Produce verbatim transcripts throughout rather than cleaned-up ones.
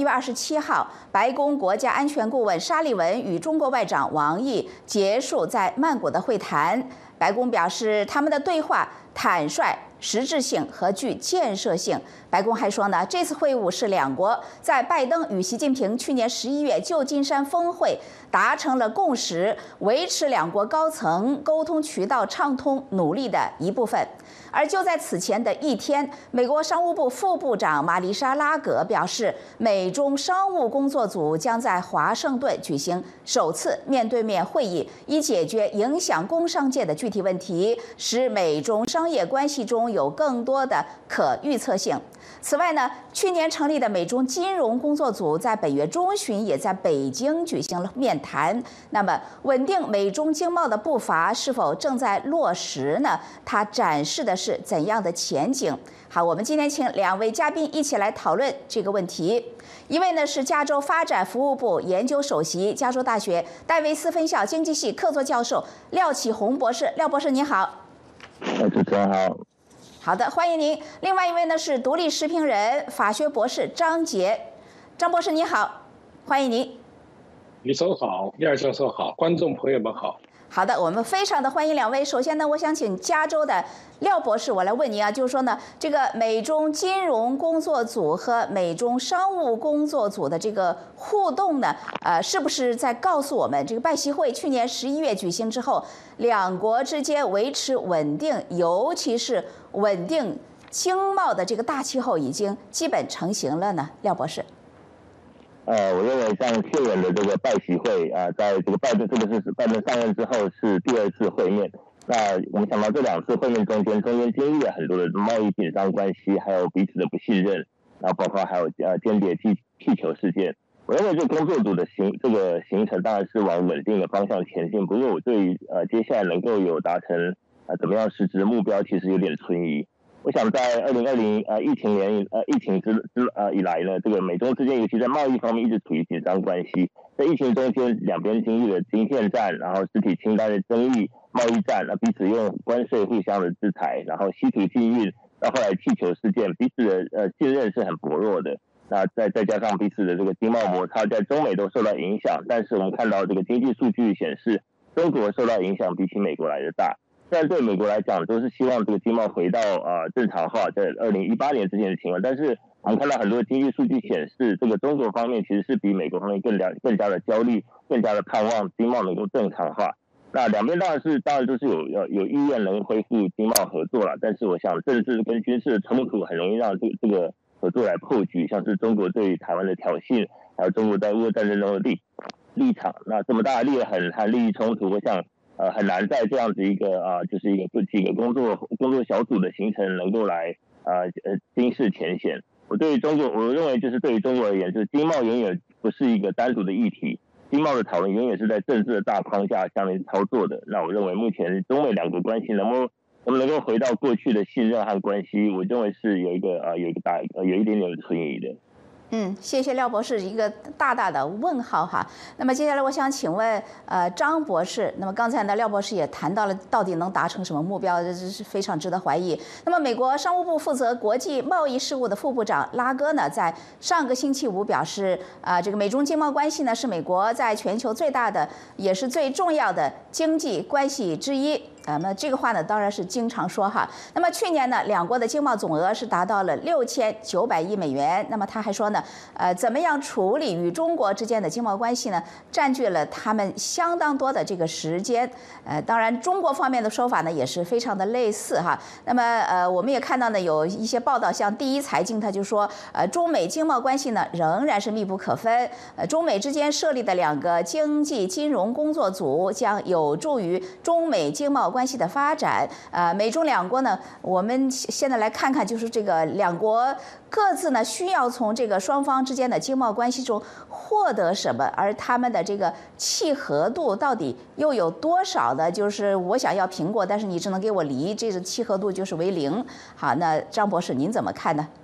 月二十七号，白宫国家安全顾问沙利文与中国外长王毅结束在曼谷的会谈。白宫表示，他们的对话坦率、实质性和具建设性。白宫还说呢，这次会晤是两国在拜登与习近平去年十一月旧金山峰会达成了共识，维持两国高层沟通渠道畅通努力的一部分。而就在此前的一天，美国商务部副部长玛丽莎·拉格表示，美中商务工作组将在华盛顿举行首次面对面会议，以解决影响工商界的具体问题，使美中商业关系中有更多的可预测性。此外呢，去年成立的美中金融工作组在本月中旬也在北京举行了面谈。那么，稳定美中经贸的步伐是否正在落实呢？它展示的是怎样的前景？好，我们今天请两位嘉宾一起来讨论这个问题。一位呢是加州发展服务部研究首席、加州大学戴维斯分校经济系客座教授廖启宏博士。廖博士，你好。 主持人好。 好的，欢迎您。另外一位呢是独立时评人、法学博士张杰，张博士你好，欢迎您。 李总好，廖教授好，观众朋友们好。 好的，我们非常的欢迎两位。首先呢，我想请加州的廖博士，我来问您啊，就是说呢，这个美中金融工作组和美中商务工作组的这个互动呢，呃，是不是在告诉我们，这个拜习会去年十一月举行之后，两国之间维持稳定，尤其是稳定经贸的这个大气候已经基本成型了呢？廖博士。 呃，我认为像去年的这个拜习会啊、呃，在这个拜登这个是拜登上任之后是第二次会面。那我们想到这两次会面中间，中间经历了很多的贸易紧张关系，还有彼此的不信任，然后包括还有呃间谍气气球事件。我认为这工作组的行这个行程当然是往稳定的方向前进，不过我对于呃接下来能够有达成呃怎么样实质的目标，其实有点存疑。我想在二零二零呃疫情年呃疫情之之呃以来呢，这个美中之间尤其在贸易方面一直处于紧张关系。在疫情中间，两边经历了晶片战，然后实体清单的争议、贸易战，那彼此用关税互相的制裁，然后稀土禁运，到后来气球事件，彼此的呃信任是很薄弱的。那再再加上彼此的这个经贸摩擦，在中美都受到影响。但是我们看到这个经济数据显示，中国受到影响比起美国来的大。虽然对美国来讲都是希望这个经贸回到呃正常化，在二零一八年之前的情况，但是我们看到很多经济数据显示，这个中国方面其实是比美国方面更加更加的焦虑，更加的盼望经贸能够正常化。那两边当然是当然都是有有有意愿能恢复经贸合作了，但是我想政治跟军事的冲突很容易让这个这个合作来破局，像是中国对于台湾的挑衅，还有中国在乌俄战争中的立立场，那这么大的利很和利益冲突，我想。呃，很难在这样子一个啊、呃，就是一个几个工作工作小组的形成，能够来呃呃惊世前嫌。我对于中国，我认为就是对于中国而言，就是经贸永远不是一个单独的议题，经贸的讨论永远是在政治的大框架下面操作的。那我认为目前中美两国关系能不能能不能够回到过去的信任和关系，我认为是有一个呃有一个大呃有一点点存疑的。 嗯，谢谢廖博士一个大大的问号哈。那么接下来我想请问呃张博士，那么刚才呢廖博士也谈到了到底能达成什么目标，这是非常值得怀疑。那么美国商务部负责国际贸易事务的副部长拉戈呢，在上个星期五表示，啊、呃、这个美中经贸关系呢是美国在全球最大的也是最重要的经济关系之一。呃，那这个话呢，当然是经常说哈。那么去年呢，两国的经贸总额是达到了六千九百亿美元。那么他还说呢，呃，怎么样处理与中国之间的经贸关系呢，占据了他们相当多的这个时间。呃，当然中国方面的说法呢，也是非常的类似哈。那么呃，我们也看到呢，有一些报道，像第一财经他就说，呃，中美经贸关系呢仍然是密不可分。呃，中美之间设立的两个经济金融工作组将有助于中美经贸关系的发展。呃，美中两国呢，我们现在来看看，就是这个两国各自呢需要从这个双方之间的经贸关系中获得什么，而他们的这个契合度到底又有多少呢？就是我想要苹果，但是你只能给我梨，这个契合度就是为零。好，那张博士您怎么看呢？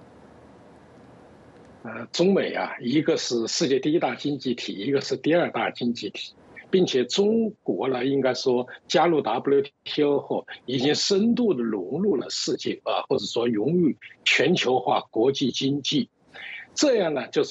呃，中美啊，一个是世界第一大经济体，一个是第二大经济体。并且中国呢，应该说加入 W T O 后，已经深度的融入了世界啊，或者说融入全球化国际经济。这样呢，就是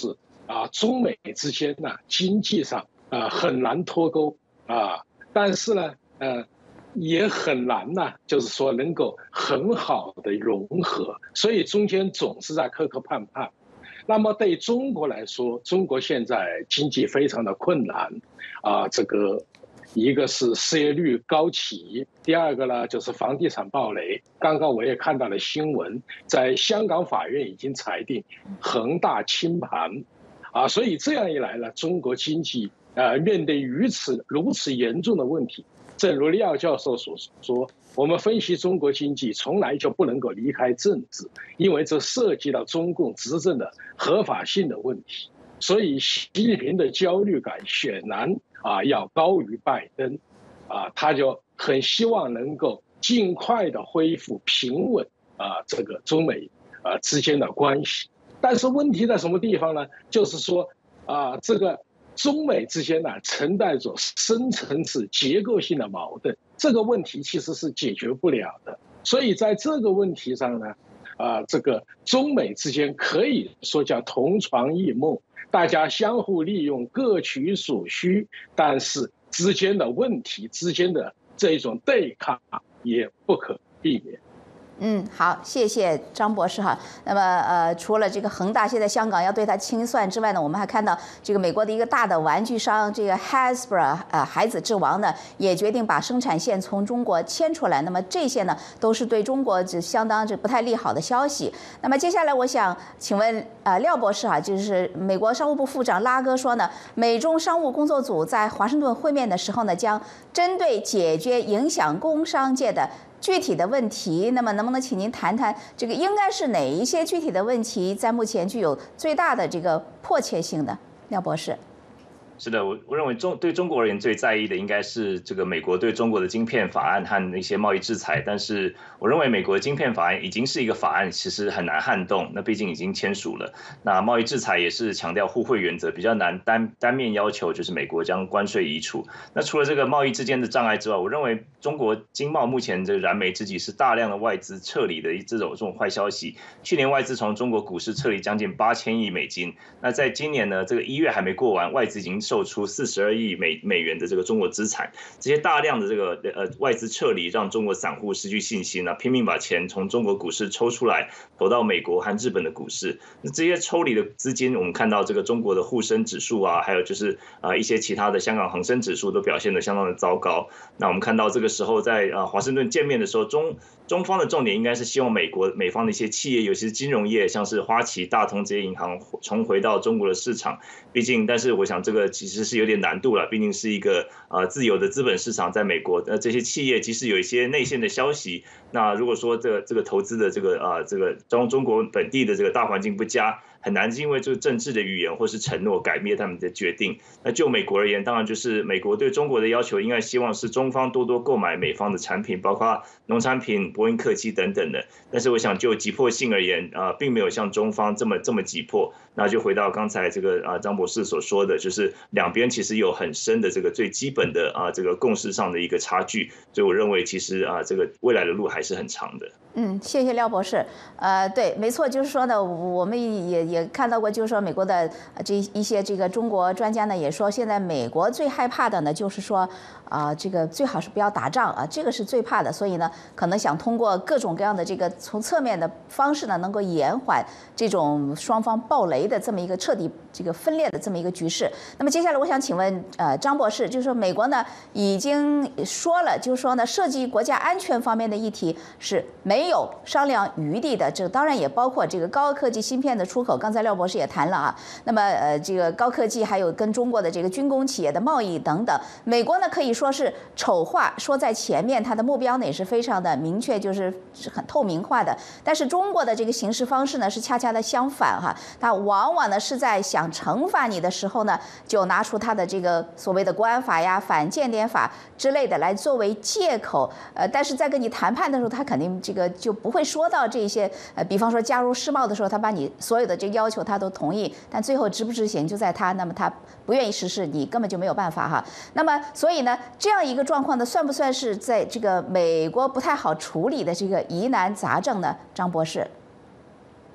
啊，中美之间呢经济上啊很难脱钩啊，但是呢呃也很难呢，就是说能够很好的融合，所以中间总是在磕磕绊绊。那么对中国来说，中国现在经济非常的困难啊，这个一个是失业率高企，第二个呢就是房地产暴雷。刚刚我也看到了新闻，在香港法院已经裁定恒大清盘。啊，所以这样一来呢，中国经济呃面对如此如此严重的问题，正如廖教授所说，我们分析中国经济从来就不能够离开政治，因为这涉及到中共执政的合法性的问题。所以习近平的焦虑感显然啊要高于拜登，啊，他就很希望能够尽快的恢复平稳啊这个中美啊之间的关系。但是问题在什么地方呢？就是说，啊，这个中美之间呢，存在着深层次结构性的矛盾，这个问题其实是解决不了的。所以在这个问题上呢，啊，这个中美之间可以说叫同床异梦，大家相互利用，各取所需，但是之间的问题之间的这种对抗也不可避免。 嗯，好，谢谢张博士哈。那么呃，除了这个恒大现在香港要对它清算之外呢，我们还看到这个美国的一个大的玩具商这个 Hasbro 呃孩子之王呢，也决定把生产线从中国迁出来。那么这些呢，都是对中国这相当这不太利好的消息。那么接下来我想请问呃廖博士哈，就是美国商务部副长拉哥说呢，美中商务工作组在华盛顿会面的时候呢，将针对解决影响工商界的具体的问题，那么能不能请您谈谈这个应该是哪一些具体的问题，在目前具有最大的这个迫切性的？廖博士。 是的，我我认为中对中国而言最在意的应该是这个美国对中国的晶片法案和一些贸易制裁。但是我认为美国的晶片法案已经是一个法案，其实很难撼动。那毕竟已经签署了。那贸易制裁也是强调互惠原则，比较难单单面要求就是美国将关税移除。那除了这个贸易之间的障碍之外，我认为中国经贸目前这个燃眉之急是大量的外资撤离的这种这种坏消息。去年外资从中国股市撤离将近八千亿美金。那在今年呢，这个一月还没过完，外资已经售出四十二亿美美元的这个中国资产，这些大量的这个呃外资撤离，让中国散户失去信心啊，拼命把钱从中国股市抽出来，投到美国和日本的股市。那这些抽离的资金，我们看到这个中国的沪深指数啊，还有就是啊一些其他的香港恒生指数都表现得相当的糟糕。那我们看到这个时候在啊华盛顿见面的时候，中中方的重点应该是希望美国美方的一些企业，尤其是金融业，像是花旗、大通这些银行重回到中国的市场。毕竟，但是我想这个其实是有点难度了，毕竟是一个呃自由的资本市场，在美国，呃这些企业即使有一些内线的消息，那如果说这个这个投资的这个啊这个中中国本地的这个大环境不佳，很难因为这个政治的语言或是承诺改变他们的决定。那就美国而言，当然就是美国对中国的要求，应该希望是中方多多购买美方的产品，包括农产品、波音客机等等的。但是我想就急迫性而言，啊、呃，并没有像中方这么这么急迫。那就回到刚才这个啊张博士所说的，就是两边其实有很深的这个最基本的啊这个共识上的一个差距。所以我认为其实啊这个未来的路还是很长的。 嗯，谢谢廖博士。呃，对，没错，就是说呢，我们也也看到过，就是说美国的这一些这个中国专家呢，也说现在美国最害怕的呢，就是说啊、呃，这个最好是不要打仗啊，这个是最怕的。所以呢，可能想通过各种各样的这个从侧面的方式呢，能够延缓这种双方爆雷的这么一个彻底这个分裂的这么一个局势。那么接下来我想请问呃张博士，就是说美国呢已经说了，就是说呢涉及国家安全方面的议题是没有商量余地的，这个当然也包括这个高科技芯片的出口。刚才廖博士也谈了啊，那么呃这个高科技还有跟中国的这个军工企业的贸易等等，美国呢可以说是丑话说在前面，它的目标呢也是非常的明确，就是是很透明化的。但是中国的这个行事方式呢是恰恰的相反哈，它往往呢是在想惩罚你的时候呢，就拿出它的这个所谓的国安法呀、反间谍法之类的来作为借口，呃，但是在跟你谈判的时候，他肯定这个就不会说到这些，呃，比方说加入世贸的时候，他把你所有的这个要求他都同意，但最后执不执行就在他，那么他不愿意实施，你根本就没有办法哈。那么所以呢，这样一个状况呢，算不算是在这个美国不太好处理的这个疑难杂症呢？张博士。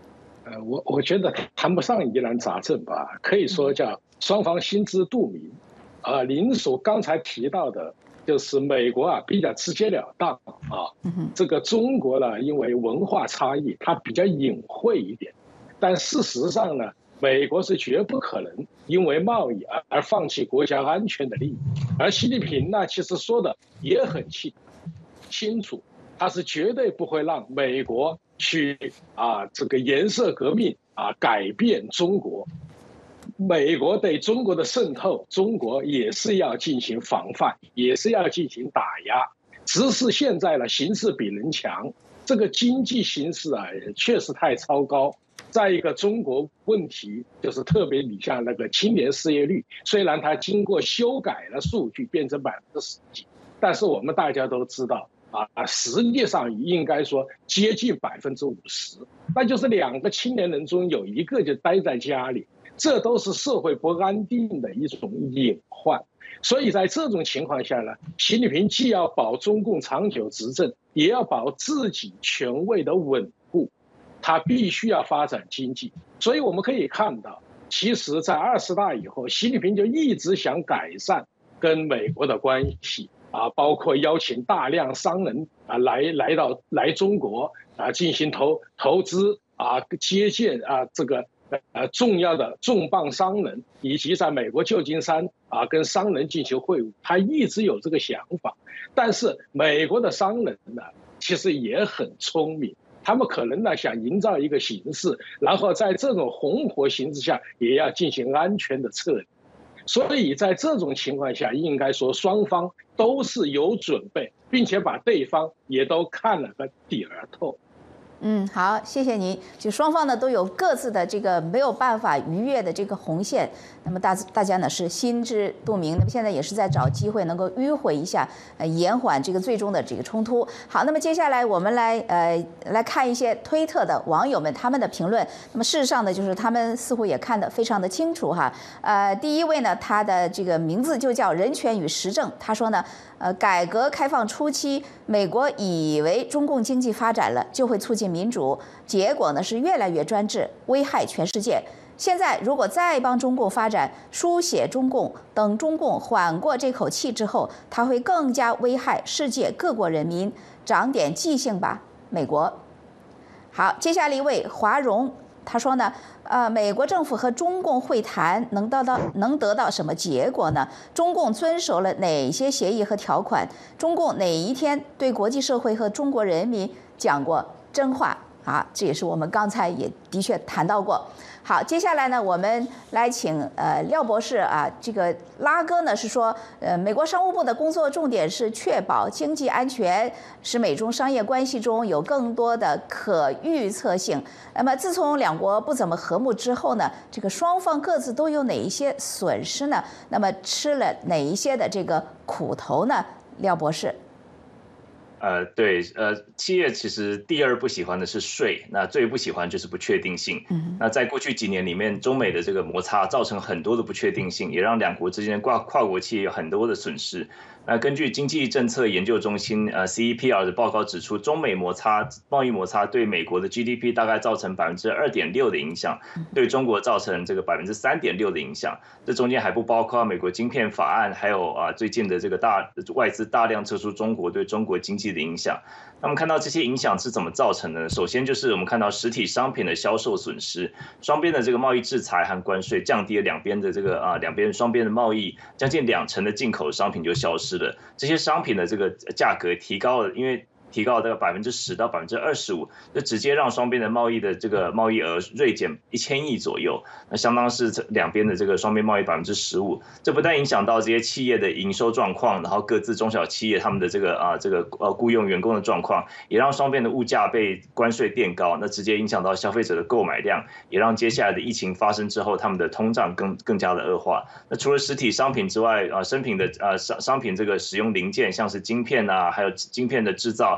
呃，我我觉得谈不上疑难杂症吧，可以说叫双方心知肚明。啊、呃，您所刚才提到的，就是美国啊比较直截了当啊，这个中国呢，因为文化差异，它比较隐晦一点。但事实上呢，美国是绝不可能因为贸易而而放弃国家安全的利益。而习近平呢，其实说的也很清清楚，他是绝对不会让美国去啊这个颜色革命啊改变中国。美国对中国的渗透，中国也是要进行防范，也是要进行打压。只是现在呢，形势比人强，这个经济形势啊，确实太糟糕。再一个，中国问题就是特别，你像那个青年失业率，虽然它经过修改了数据变成百分之十几，但是我们大家都知道啊，实际上应该说接近百分之五十，那就是两个青年人中有一个就待在家里。这都是社会不安定的一种隐患，所以在这种情况下呢，习近平既要保中共长久执政，也要保自己权位的稳固，他必须要发展经济。所以我们可以看到，其实在二十大以后，习近平就一直想改善跟美国的关系啊，包括邀请大量商人啊来来到来中国啊进行投投资啊，接见啊这个。呃，重要的重磅商人，以及在美国旧金山啊跟商人进行会晤，他一直有这个想法。但是美国的商人呢，其实也很聪明，他们可能呢想营造一个形势，然后在这种红火形势下，也要进行安全的撤离。所以在这种情况下，应该说双方都是有准备，并且把对方也都看了个底儿透。 嗯，好，谢谢您。就双方呢都有各自的这个没有办法逾越的这个红线，那么大大家呢是心知肚明。那么现在也是在找机会能够迂回一下，呃，延缓这个最终的这个冲突。好，那么接下来我们来呃来看一些推特的网友们他们的评论。那么事实上呢，就是他们似乎也看得非常的清楚哈。呃，第一位呢，他的这个名字就叫人权与时政，他说呢。呃，改革开放初期，美国以为中共经济发展了就会促进民主，结果呢是越来越专制，危害全世界。现在如果再帮中共发展，书写中共，等中共缓过这口气之后，它会更加危害世界各国人民。长点记性吧，美国。好，接下来一位华荣。他说呢，呃，美国政府和中共会谈能得到能得到什么结果呢？中共遵守了哪些协议和条款？中共哪一天对国际社会和中国人民讲过真话啊？这也是我们刚才也的确谈到过。好，接下来呢，我们来请呃廖博士啊，这个拉哥呢是说，呃，美国商务部的工作重点是确保经济安全，使美中商业关系中有更多的可预测性。那么，自从两国不怎么和睦之后呢，这个双方各自都有哪一些损失呢？那么吃了哪一些的这个苦头呢？廖博士。 呃，对，呃，企业其实第二不喜欢的是税，那最不喜欢就是不确定性。嗯，那在过去几年里面，中美的这个摩擦造成很多的不确定性，也让两国之间跨跨国企业有很多的损失。那根据经济政策研究中心呃 C E P R 的报告指出，中美摩擦贸易摩擦对美国的 G D P 大概造成百分之二点六的影响，对中国造成这个百分之三点六的影响。这中间还不包括美国晶片法案，还有啊最近的这个大外资大量撤出中国对中国经济的影响。那么看到这些影响是怎么造成的？首先就是我们看到实体商品的销售损失，双边的这个贸易制裁和关税降低了两边的这个啊两边双边的贸易，将近两成的进口商品就消失了。这些商品的这个价格提高了，因为提高了大概百分之十到百分之二十五，就直接让双边的贸易的这个贸易额锐减一千亿左右，那相当是两边的这个双边贸易百分之十五。这不但影响到这些企业的营收状况，然后各自中小企业他们的这个啊这个呃雇佣员工的状况，也让双边的物价被关税垫高，那直接影响到消费者的购买量，也让接下来的疫情发生之后，他们的通胀更更加的恶化。那除了实体商品之外，啊，生品的啊商商品这个使用零件，像是晶片啊，还有晶片的制造。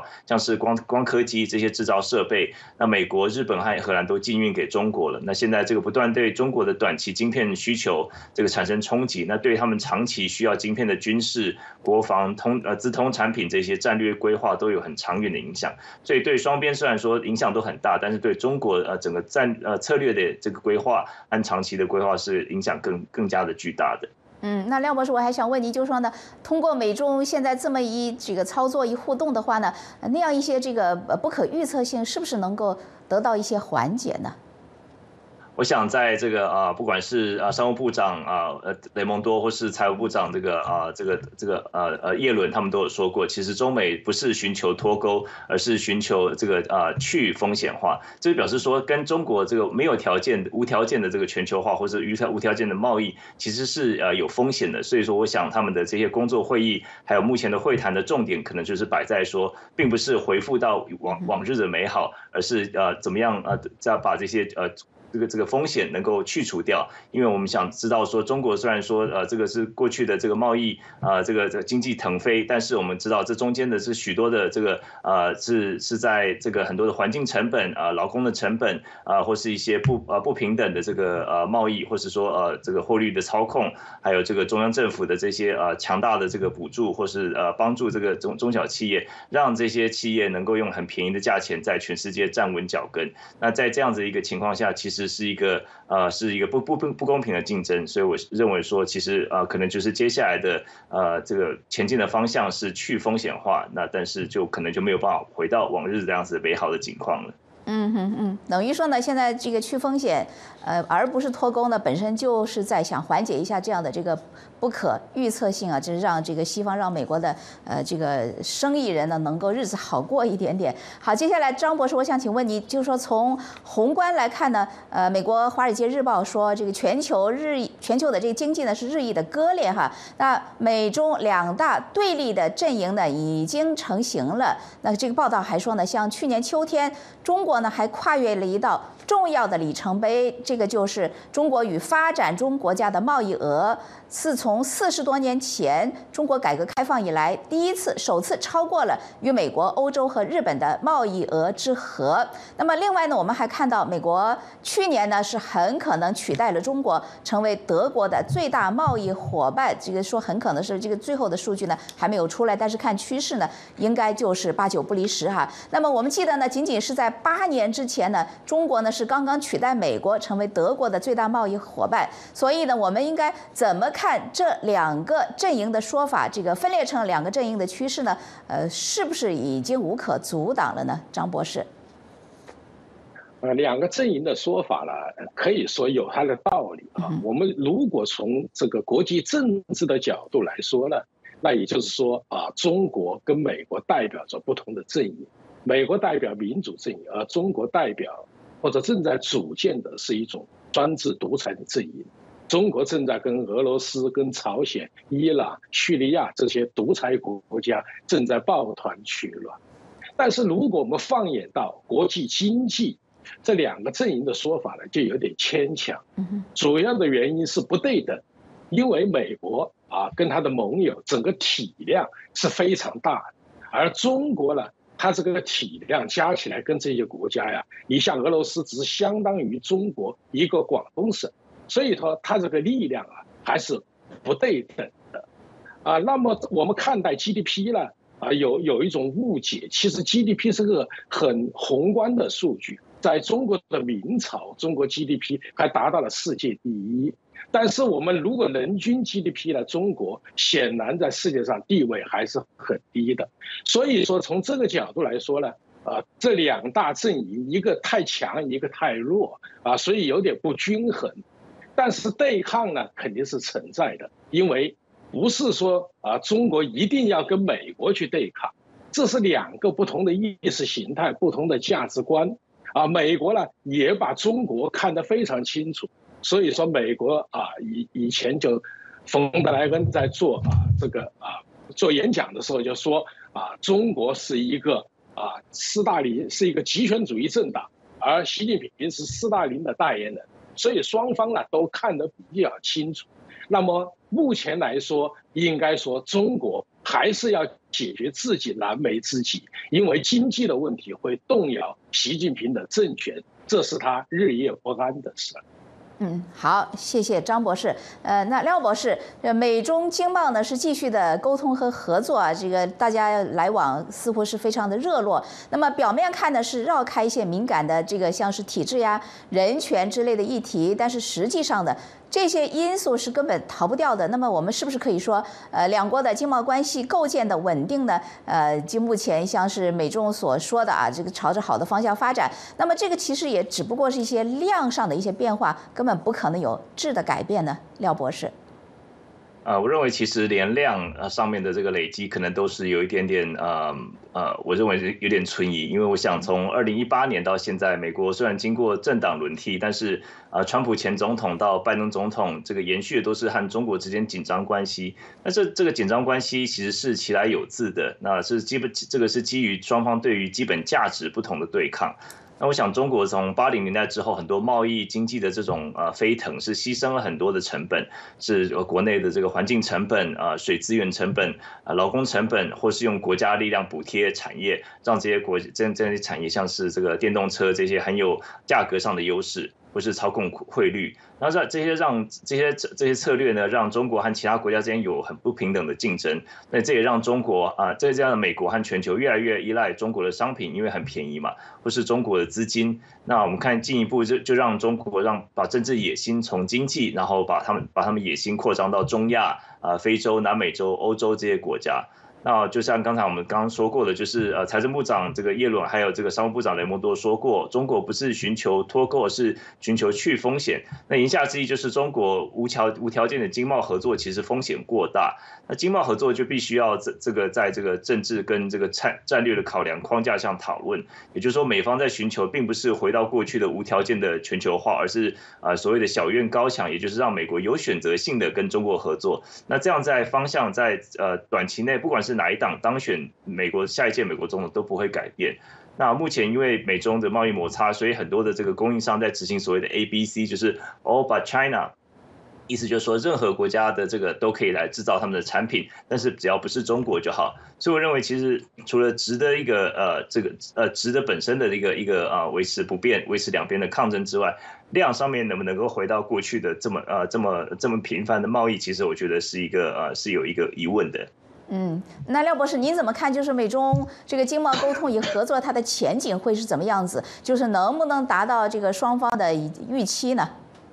像是光光刻机这些制造设备，那美国、日本和荷兰都禁运给中国了。那现在这个不断对中国的短期晶片需求这个产生冲击，那对他们长期需要晶片的军事、国防、通呃资通产品这些战略规划都有很长远的影响。所以对双边虽然说影响都很大，但是对中国呃整个战呃策略的这个规划和长期的规划是影响更更加的巨大的。 嗯，那廖博士，我还想问你，就是说呢，通过美中现在这么一这个操作一互动的话呢，那样一些这个不可预测性是不是能够得到一些缓解呢？ 我想在这个啊，不管是啊商务部长啊呃雷蒙多，或是财务部长这个啊这个这个呃呃耶伦，他们都有说过，其实中美不是寻求脱钩，而是寻求这个啊去风险化。这就表示说，跟中国这个没有条件、无条件的这个全球化，或者无条无条件的贸易，其实是呃有风险的。所以说，我想他们的这些工作会议，还有目前的会谈的重点，可能就是摆在说，并不是回复到往往日的美好，而是呃怎么样呃再把这些呃。这个这个风险能够去除掉，因为我们想知道说，中国虽然说呃这个是过去的这个贸易啊、呃、这个这个经济腾飞，但是我们知道这中间的是许多的这个呃是是在这个很多的环境成本啊、呃、劳工的成本啊、呃、或是一些不呃不平等的这个呃贸易，或是说呃这个汇率的操控，还有这个中央政府的这些呃强大的这个补助，或是呃帮助这个中中小企业，让这些企业能够用很便宜的价钱在全世界站稳脚跟。那在这样子一个情况下，其实是一个呃是一个不不不不公平的竞争，所以我认为说，其实呃可能就是接下来的呃这个前进的方向是去风险化，那但是就可能就没有办法回到往日这样子美好的景况了。 嗯哼嗯，等于说呢，现在这个去风险，呃，而不是脱钩呢，本身就是在想缓解一下这样的这个不可预测性啊，就是让这个西方、让美国的呃这个生意人呢能够日子好过一点点。好，接下来张博士，我想请问你，就是说从宏观来看呢，呃，美国《华尔街日报》说这个全球日全球的这个经济呢是日益的割裂哈，那美中两大对立的阵营呢已经成型了。那这个报道还说呢，像去年秋天，中国呢还跨越了一道重要的里程碑，这个就是中国与发展中国家的贸易额，自从四十多年前中国改革开放以来，第一次首次超过了与美国、欧洲和日本的贸易额之和。那么另外呢，我们还看到美国去年呢是很可能取代了中国，成为德国的最大贸易伙伴。这个说很可能是这个最后的数据呢还没有出来，但是看趋势呢，应该就是八九不离十哈。那么我们记得呢，仅仅是在八年之前呢，中国呢是刚刚取代美国，成为德国的最大贸易伙伴。所以呢，我们应该怎么看这两个阵营的说法？这个分裂成两个阵营的趋势呢？呃，是不是已经无可阻挡了呢？张博士。 呃，两个阵营的说法呢，可以说有它的道理啊。我们如果从这个国际政治的角度来说呢，那也就是说啊，中国跟美国代表着不同的阵营。美国代表民主阵营，而中国代表或者正在组建的是一种专制独裁的阵营。中国正在跟俄罗斯、跟朝鲜、伊朗、叙利亚这些独裁国家正在抱团取暖。但是如果我们放眼到国际经济，这两个阵营的说法呢，就有点牵强。主要的原因是不对等，因为美国啊跟他的盟友整个体量是非常大的，而中国呢，它这个体量加起来跟这些国家呀，你像俄罗斯只相当于中国一个广东省，所以说它这个力量啊还是不对等的啊。那么我们看待 G D P 呢啊，有有一种误解，其实 G D P 是个很宏观的数据，在中国的明朝，中国 G D P 还达到了世界第一。但是我们如果人均 G D P 呢，中国显然在世界上地位还是很低的。所以说从这个角度来说呢，呃，这两大阵营一个太强，一个太弱啊，所以有点不均衡。但是对抗呢肯定是存在的，因为不是说啊中国一定要跟美国去对抗，这是两个不同的意识形态、不同的价值观啊。美国呢也把中国看得非常清楚。所以说，美国啊，以以前就，冯德莱恩在做啊这个啊做演讲的时候就说啊，中国是一个啊斯大林是一个极权主义政党，而习近平是斯大林的代言人，所以双方呢都看得比较清楚。那么目前来说，应该说中国还是要解决自己燃眉之急，因为经济的问题会动摇习近平的政权，这是他日夜不安的事。 嗯，好，谢谢张博士。呃，那廖博士，呃，美中经贸呢是继续的沟通和合作啊，这个大家来往似乎是非常的热络。那么表面看呢是绕开一些敏感的这个像是体制呀、人权之类的议题，但是实际上的这些因素是根本逃不掉的。那么我们是不是可以说，呃，两国的经贸关系构建的稳定呢？呃，就目前像是美中所说的啊，这个朝着好的方向发展。那么这个其实也只不过是一些量上的一些变化，根本不可能有质的改变呢。廖博士。 呃，我认为其实连量呃上面的这个累积，可能都是有一点点呃呃，我认为是有点存疑，因为我想从二零一八年到现在，美国虽然经过政党轮替，但是呃，川普前总统到拜登总统，这个延续的都是和中国之间紧张关系。那这这个紧张关系其实是其来有自的，那是基本这个是基于双方对于基本价值不同的对抗。那我想，中国从八零年代之后，很多贸易经济的这种呃飞腾，是牺牲了很多的成本，是国内的这个环境成本、啊水资源成本、啊劳工成本，或是用国家力量补贴产业，让这些国这这些产业像是这个电动车这些很有价格上的优势。或是操控汇率，然后这些让这些这些策略呢，让中国和其他国家之间有很不平等的竞争。那这也让中国啊，这这样的美国和全球越来越依赖中国的商品，因为很便宜嘛，或是中国的资金。那我们看进一步就就让中国让把政治野心从经济，然后把他们把他们野心扩张到中亚、啊非洲、南美洲、欧洲这些国家。那就像刚才我们刚刚说过的，就是呃，财政部长这个耶伦，还有这个商务部长雷蒙多说过，中国不是寻求脱钩，而是寻求去风险。那言下之意就是中国无条无条件的经贸合作其实风险过大。那经贸合作就必须要这这个在这个政治跟这个战战略的考量框架上讨论。也就是说，美方在寻求并不是回到过去的无条件的全球化，而是呃所谓的小院高墙，也就是让美国有选择性的跟中国合作。那这样在方向在呃短期内，不管是哪一党当选美国下一届美国总统都不会改变。那目前因为美中的贸易摩擦，所以很多的这个供应商在执行所谓的 A B C， 就是 All but China。意思就是说，任何国家的这个都可以来制造他们的产品，但是只要不是中国就好。所以我认为，其实除了值的一个呃这个呃值的本身的一个一个啊维持不变、维持两边的抗争之外，量上面能不能够回到过去的这么呃这么这么频繁的贸易，其实我觉得是一个呃是有一个疑问的。 嗯，那廖博士，您怎么看？就是美中这个经贸沟通与合作，它的前景会是怎么样子？就是能不能达到这个双方的预期呢？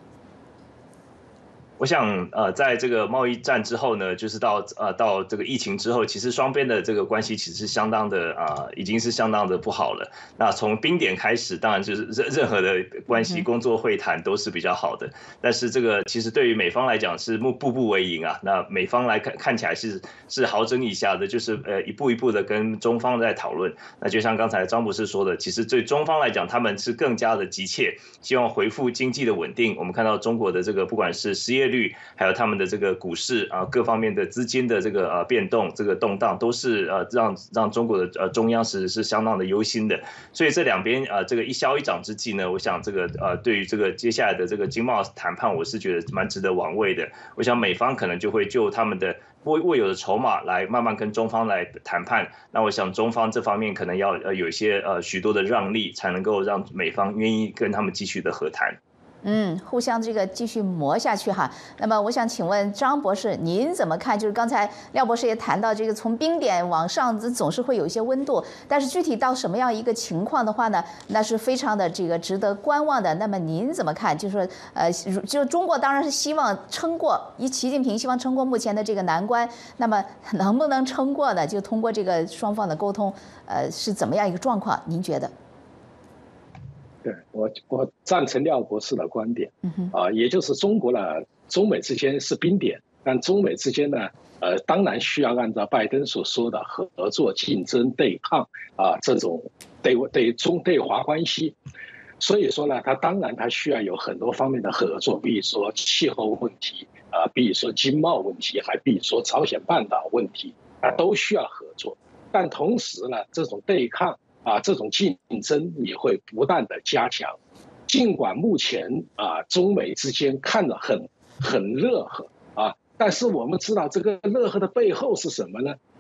我想，呃，在这个贸易战之后呢，就是到呃到这个疫情之后，其实双边的这个关系其实是相当的啊、呃，已经是相当的不好了。那从冰点开始，当然就是任任何的关系、工作会谈都是比较好的。但是这个其实对于美方来讲是步步为营啊。那美方来看看起来是是好整以暇的，就是呃一步一步的跟中方在讨论。那就像刚才张博士说的，其实对中方来讲，他们是更加的急切，希望恢复经济的稳定。我们看到中国的这个不管是失业率，还有他们的这个股市啊，各方面的资金的这个呃变动、这个动荡，都是呃让让中国的呃中央是是相当的忧心的。所以这两边啊，这个一消一长之际呢，我想这个呃对于这个接下来的这个经贸谈判，我是觉得蛮值得玩味的。我想美方可能就会就他们的未未有的筹码来慢慢跟中方来谈判。那我想中方这方面可能要呃有一些呃许多的让利，才能够让美方愿意跟他们继续的和谈。 嗯，互相这个继续磨下去哈。那么我想请问张博士，您怎么看？就是刚才廖博士也谈到，这个从冰点往上总是会有一些温度，但是具体到什么样一个情况的话呢，那是非常的这个值得观望的。那么您怎么看？就是说，呃，就中国当然是希望撑过，以习近平希望撑过目前的这个难关。那么能不能撑过呢？就通过这个双方的沟通，呃，是怎么样一个状况？您觉得？ 对我，我赞成廖博士的观点，啊，也就是中国呢，中美之间是冰点，但中美之间呢，呃，当然需要按照拜登所说的合作、竞争、对抗啊这种对对中对华关系，所以说呢，他当然他需要有很多方面的合作，比如说气候问题啊，比如说经贸问题，还比如说朝鲜半岛问题啊，都需要合作，但同时呢，这种对抗。啊，这种竞争也会不断的加强。尽管目前啊，中美之间看着很很热和啊，但是我们知道这个热和的背后是什么呢？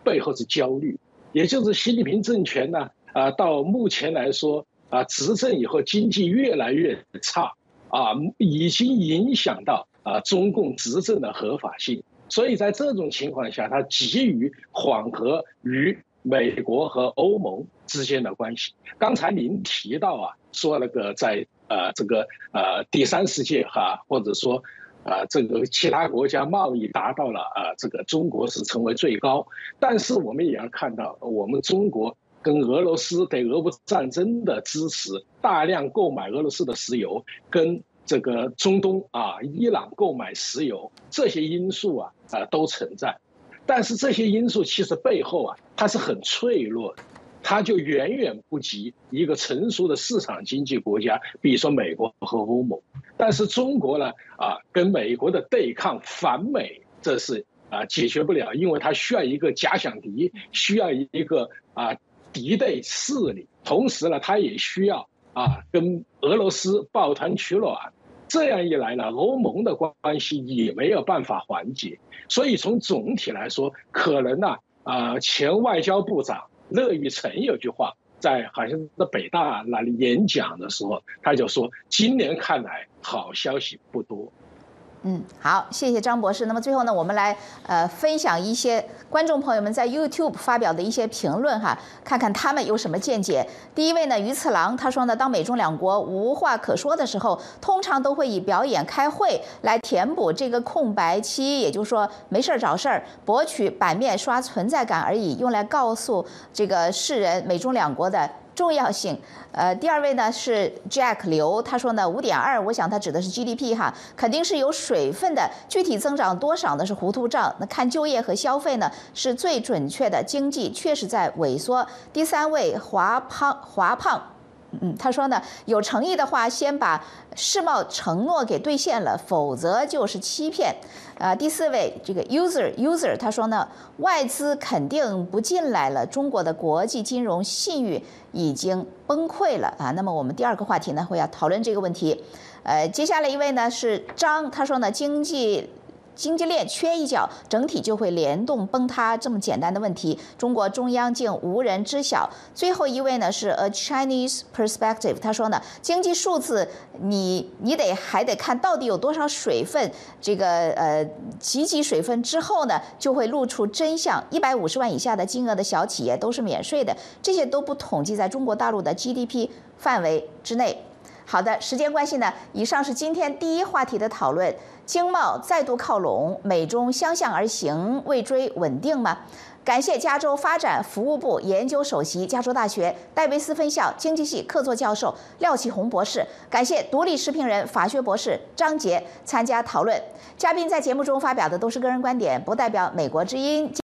背后是焦虑，也就是习近平政权呢，啊，到目前来说啊，执政以后经济越来越差，啊，已经影响到啊中共执政的合法性。所以在这种情况下，他急于缓和与美国和欧盟之间的关系。刚才您提到啊，说那个在呃这个呃第三世界哈，或者说啊这个其他国家贸易达到了啊这个中国是成为最高，但是我们也要看到，我们中国跟俄罗斯对俄乌战争的支持，大量购买俄罗斯的石油，跟这个中东啊伊朗购买石油，这些因素啊啊都存在。但是这些因素其实背后啊，它是很脆弱的，它就远远不及一个成熟的市场经济国家，比如说美国和欧盟。但是中国呢，啊，跟美国的对抗反美，这是啊解决不了，因为它需要一个假想敌，需要一个啊敌对势力，同时呢，它也需要啊跟俄罗斯抱团取暖。这样一来呢，欧盟的关系也没有办法缓解。所以从总体来说，可能呢，啊，前外交部长乐玉成有句话，在好像在北大那里演讲的时候，他就说，今年看来好消息不多。 嗯，好，谢谢张博士。那么最后呢，我们来呃分享一些观众朋友们在 YouTube 发表的一些评论哈，看看他们有什么见解。第一位呢，于次郎他说呢，当美中两国无话可说的时候，通常都会以表演开会来填补这个空白期，也就是说没事儿找事儿，博取版面刷存在感而已，用来告诉这个世人美中两国的重要性。呃，第二位呢是 Jack 刘，他说呢五点二，我想他指的是 G D P 哈，肯定是有水分的，具体增长多少呢是糊涂账。那看就业和消费呢是最准确的，经济确实在萎缩。第三位华胖华胖。嗯，他说呢，有诚意的话，先把世贸承诺给兑现了，否则就是欺骗。呃，第四位这个 user user 他说呢，外资肯定不进来了，中国的国际金融信誉已经崩溃了啊。那么我们第二个话题呢，会要讨论这个问题。呃，接下来一位呢是张，他说呢，经济。经济链缺一角，整体就会联动崩塌，这么简单的问题，中国中央竟无人知晓。最后一位呢是 A Chinese Perspective， 他说呢，经济数字你你得还得看到底有多少水分，这个呃几级水分之后呢，就会露出真相。一百五十万以下的金额的小企业都是免税的，这些都不统计在中国大陆的 G D P 范围之内。好的，时间关系呢，以上是今天第一话题的讨论。经贸再度靠拢，美中相向而行，为追稳定吗？感谢加州发展服务部研究首席、加州大学戴维斯分校经济系客座教授廖启红博士，感谢独立时评人法学博士张杰参加讨论。嘉宾在节目中发表的都是个人观点，不代表美国之音。